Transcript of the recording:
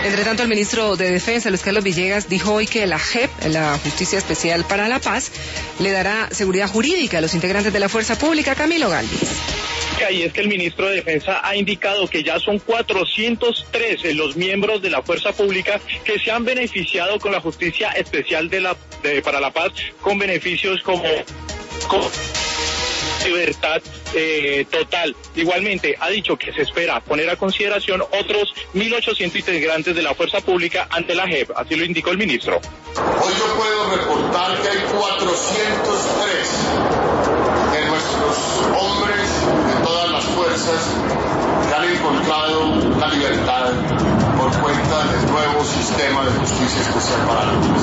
Entre tanto, el ministro de Defensa, Luis Carlos Villegas, dijo hoy que la JEP, la Justicia Especial para la Paz, le dará seguridad jurídica a los integrantes de la Fuerza Pública. Camilo Galvis. Y es que el ministro de Defensa ha indicado que ya son 403 los miembros de la Fuerza Pública que se han beneficiado con la Justicia Especial para la Paz, con beneficios como libertad total. Igualmente ha dicho que se espera poner a consideración otros 1.800 integrantes de la Fuerza Pública ante la JEP, así lo indicó el ministro. Hoy yo puedo reportar que hay 403 de nuestros hombres de todas las fuerzas que han encontrado la libertad por cuenta del nuevo sistema de justicia especial para la paz.